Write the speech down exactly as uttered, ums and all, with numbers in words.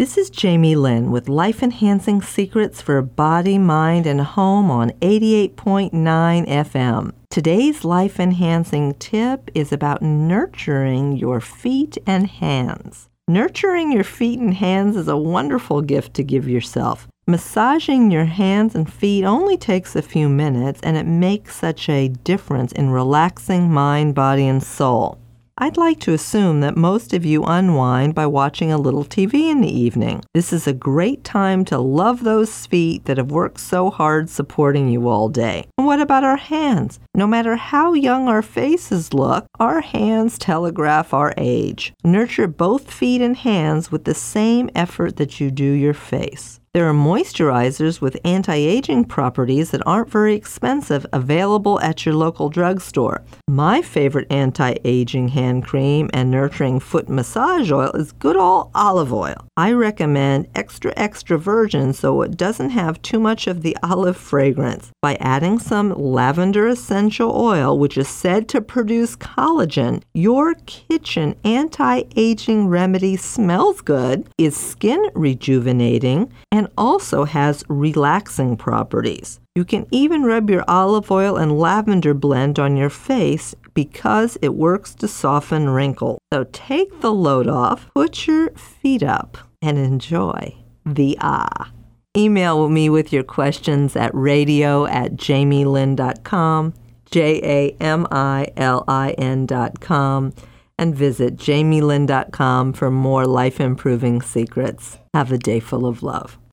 This is Jamie Lynn with life-enhancing secrets for body, mind, and home on eighty-eight point nine F M. Today's life-enhancing tip is about nurturing your feet and hands. Nurturing your feet and hands is a wonderful gift to give yourself. Massaging your hands and feet only takes a few minutes, and it makes such a difference in relaxing mind, body, and soul. I'd like to assume that most of you unwind by watching a little T V in the evening. This is a great time to love those feet that have worked so hard supporting you all day. And what about our hands? No matter how young our faces look, our hands telegraph our age. Nurture both feet and hands with the same effort that you do your face. There are moisturizers with anti-aging properties that aren't very expensive available at your local drugstore. My favorite anti-aging hand cream and nurturing foot massage oil is good old olive oil. I recommend extra extra virgin so it doesn't have too much of the olive fragrance. By adding some lavender essential oil, which is said to produce collagen, your kitchen anti-aging remedy smells good, is skin rejuvenating, and also has relaxing properties. You can even rub your olive oil and lavender blend on your face because it works to soften wrinkles. So take the load off, put your feet up, and enjoy the ah. Email me with your questions at radio at jamielin dot com, J A M I L I N dot com, and visit jamielin dot com for more life-improving secrets. Have a day full of love.